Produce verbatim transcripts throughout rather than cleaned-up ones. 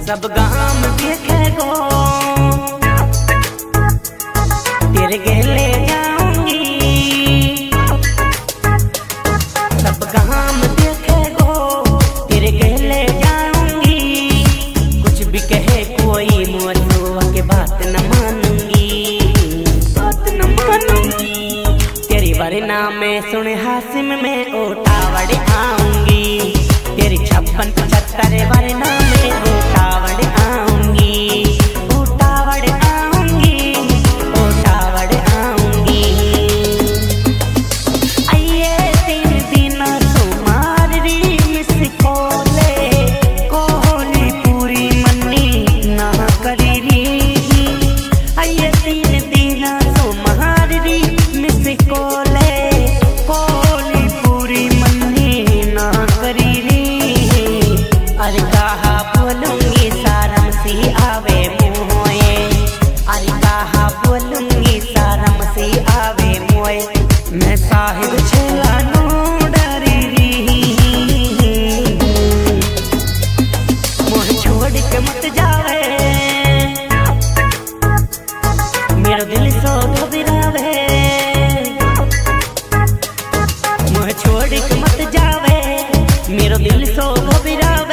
सब गाम देखे गो तेरे गले जाऊंगी, सब गाम देखे गो तेरे गले जाऊंगी। कुछ भी कहे कोई मुआ के बात न मानूंगी, बात न मानूंगी। तेरी वरना में सुने हासिम में उठावड़ आऊंगी, तेरी छप्पन पचहत्तर वरना में उठावड़ आऊंगी, उठावड़ आऊंगी, उठावड़ आऊंगी। आइए तीन दिन सुमार री मिस कोले कोहली पूरी मन्नी ना करी री। आइए तीन दिन सुमार री मिस कोले कोहली पूरी मन्नी ना करी री। अरे कहा बोलूंगी सारम सी आवे मोए, अरे कहा बोलूंगी सारम सी आवे मोए। मैं साहिब छेला नो डरी री, मोह छोड़ के मत जावे, मेरा दिल सो घबरावे। मोह छोड़ के मत जावे, मेरा दिल सो घबरावे।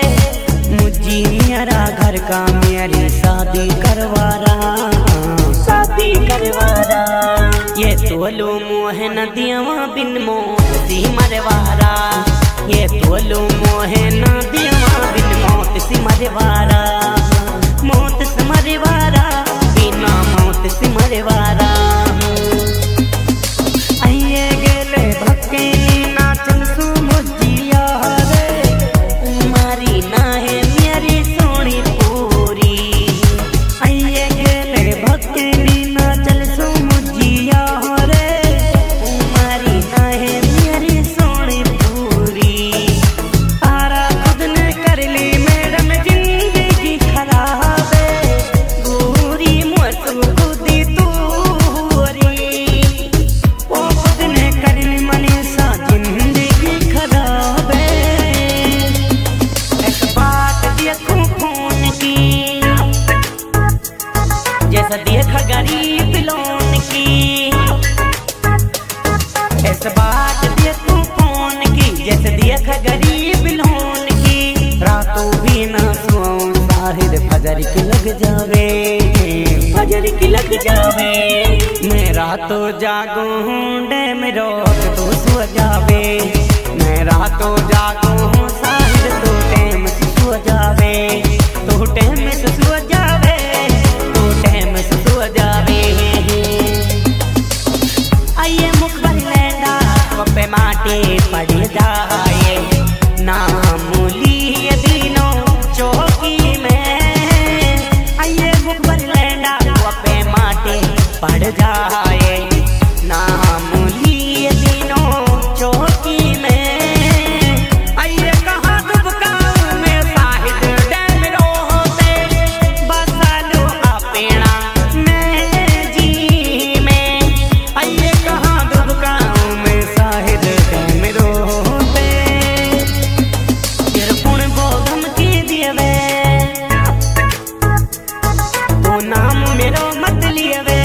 मेरा घर का मेरी शादी करवा रहा, शादी करवा रहा। ये तोलू मोह नदियाँ बिन मौत सी मरवारा, ये तोलू मोह नदियाँ बिन मौत सी मरवारा। मौत से मरवारा बिना मौत से मरवारा। आइए गेले भक्के नाचन सु मुझिया रे, मारी ना है मेरी सोनी पूरी। आइए गेले भक्के नाचल सु मुझिया रे, मारी ना है मेरी सोनी पूरी। तारा खुद ने कर ली मैडम जिंदगी खराब, गोरी मुझसे खुदी तूरी। वो खुद ने कर ली मनीषा जिंदगी खराब। एक बात देखूं खून की, जैसा देखा गरीब लोन की। इस बात देखूं खून की, जैसे देखा गरीब लोन की। रातों भी ना सोऊं साहिर फजर की लग जावे, फजर की लग जावे। मैं रातों जागूं हूँ डैम रोक तू सो जावे, मैं रातों जागूं हूँ साहिर तू टैम से सो जावे, तू टैम से सो जावे, तू टैम से सो जावे। आइए मुखबर लेंदा पे माटी पड़ जाए, नामूली दिनों चौकी में। आइए मुखबर लेंदा पे माटी पड़ जाए, नामूली दिनों चौकी में। आइए कहाँ दुबकाऊं मैं साहिद डैम रोते, बसा लो अपेड़ा मैं जी में। आइए कहाँ दुबकाऊं मैं साहिद डैम रोते। तेरे पुण को धमकी दिए तो नाम मेरो मत लिए,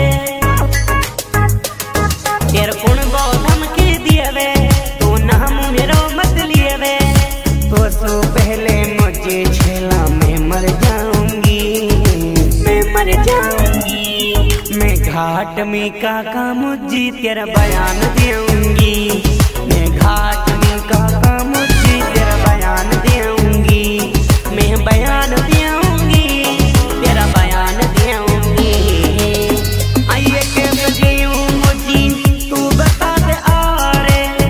तेरे पुण को धमकी दिए तो नाम मेरो मत लिए। तो सो पहले मुझे छेला मैं मर जाऊंगी, मैं मर जाऊंगी। मैं घाट में काका मुझे तेरा बयान दूंगी, मैं घाट में काका मुझे तेरा बयान दूंगी, मैं बयान दूंगी, तेरा बयान दूंगी। आइए कैसे जीऊं मुझे तू बता दे, और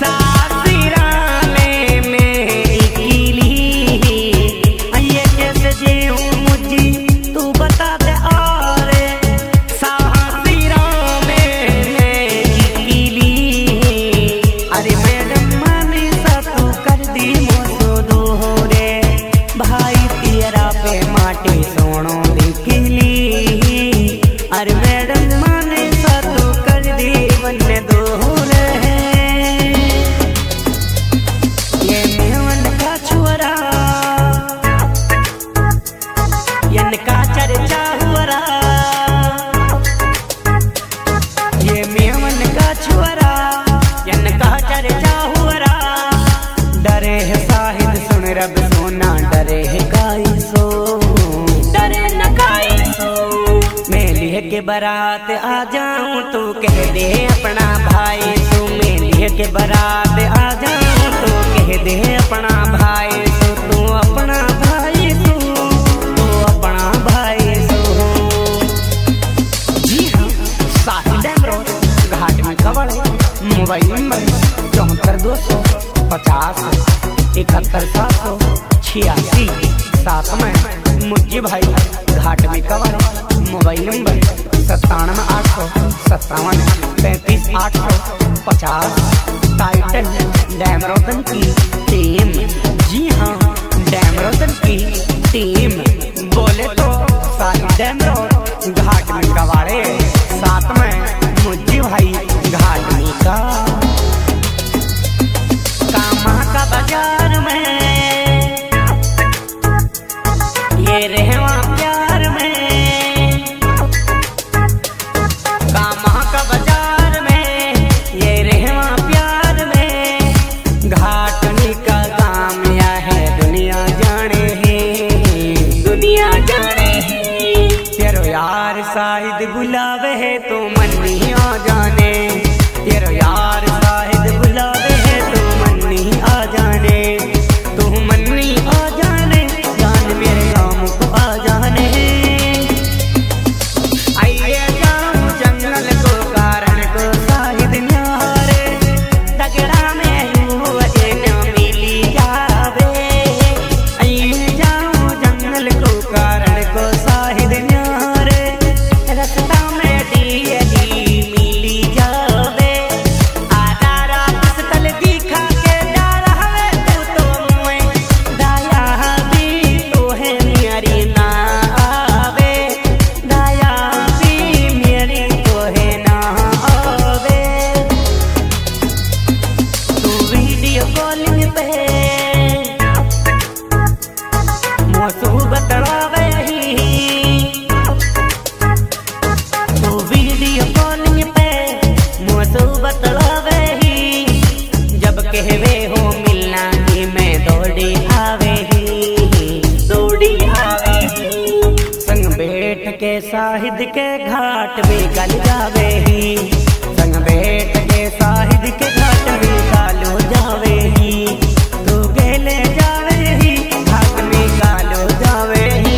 सासुराले में अकेली। आइए कैसे जीऊं मुझे तू बता दे, और सासुराले में अकेली। अरे मैडम मनीषा ना डरे है काई सो, डरे न काई सो। मैं लिए के बारात आ जाऊं तू कह दे अपना भाई तू, मैं लिए के बारात आ जाऊं तू कह दे अपना भाई तू, तू अपना भाई तू, तू अपना भाई तू। जी हाँ, साहिल डैम रोड घाट में कवड़े, मोबाइल नंबर चौहत्तर दो सौ पचास इकहत्तर सात सौ छियासी सात में मुझे भाई घाट में कवड़े, मोबाइल नंबर सत्तानवे आठ सौ सत्तावन पैंतीस आठ सौ पचास। टाइटल डैम रोशन की टीम, जी हाँ डैम रोशन की टीम, बोले तो साहिल डैम रोड घाट में कवाड़े, साथ में मुझे भाई घाट में का कामा का बाजार में ये रहवा प्यार में, कामा का बाजार में ये रहवा प्यार में, घाटनी का काम या है दुनिया जाने है, दुनिया जाने है। तेरो यार शाहिद बुलावे है तो मन नहीं आ जाने, तेरो यार शाहिद बुलावे है तो मन नहीं आ जाने, तू मन नहीं आ जाने, जान मेरे गाँव को आ जाने। आइए जाऊं जंगल को कारण को शाहिद न्यारे, तगड़ा में हूँ न मिली जावे। आइए जाऊं जंगल को कारण को शाहिद न्यारे, रास्ता में डीएली मिली जावे। आधारा पुस्तल दिखा के डाला है तू तो मुए, दया भी तो है मेरी ना आवे, दया भी मेरी तो है ना आवे। तू वीडियो कॉलिंग पे मौसू बतलावे ही, तू वीडियो कॉलिंग पे मौसू बतलावे ही, जब कहवे हो मिलना ही मैं दौड़ी आवे ही, दौड़ी आवे ही। संग बैठ के शाहिद के घाट में गल जावे ही, संग बैठ के शाहिद के घाट में गालो जावे ही, तू गेले जावे ही घाट में गालो जावे ही।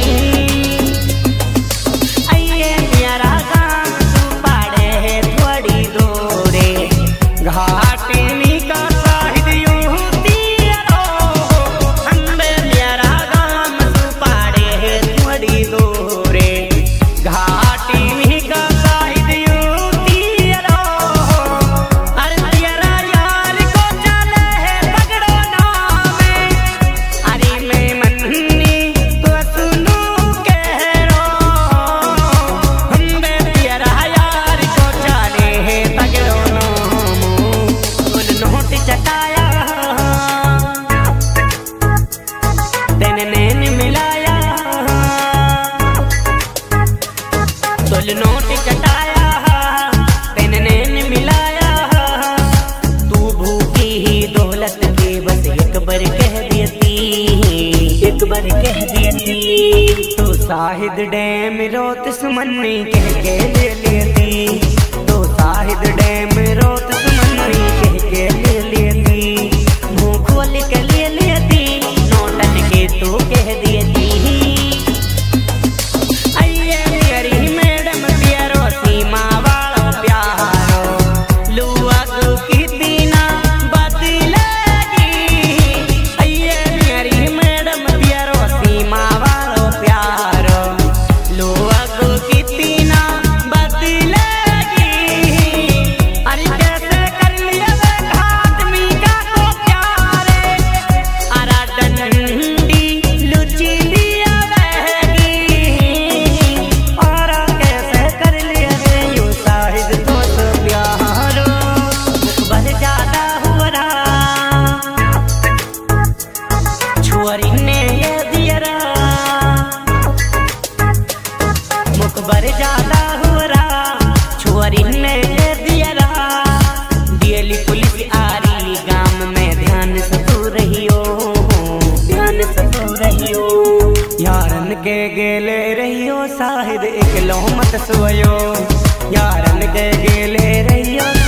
आइए मेरा गाँव तू पाड़े है थोड़ी दूरे, घाटनी का शाहिद यूं तीरो, हम्बे मेरा गाँव तू पाड़े है थोड़ी दूरे, घाटनी का शाहिद यूं तीरो। अरे तेरा यार को चले है पकड़ो नामे, अरे मैं मन्नी तो सुनू कह रो, हम्बे तेरा यार को चले है पकड़ो नामो, उन नोट चटाया तेने नैन मिलाया, तुल नोट चटाया तेने नैन मिलाया, तू भूखी ही दौलत के बस एक बार कह देती, एक बार कह देती। तो शाहिद डैम रोत सुमन्नी कह के ले लेती, तो शाहिद डैम रोत सुमन्नी कह के ले लेती, मुँह खोल के ले लेती, नोटन के तू कह देती। आइए मेरी मैडम प्यारो सीमा वाला प्यारो, लुआ को कितना बदलेगी। आइए मेरी मैडम प्यारो सीमा वाला प्यारो, लुआ को कितना बदलेगी। अरे कैसे कर लिया वे घाट में का को प्यारे, अरा डंडी लुची यारन के गेले रहियो शाहिद इकलो मत सोयो, यारन के गेले रहियो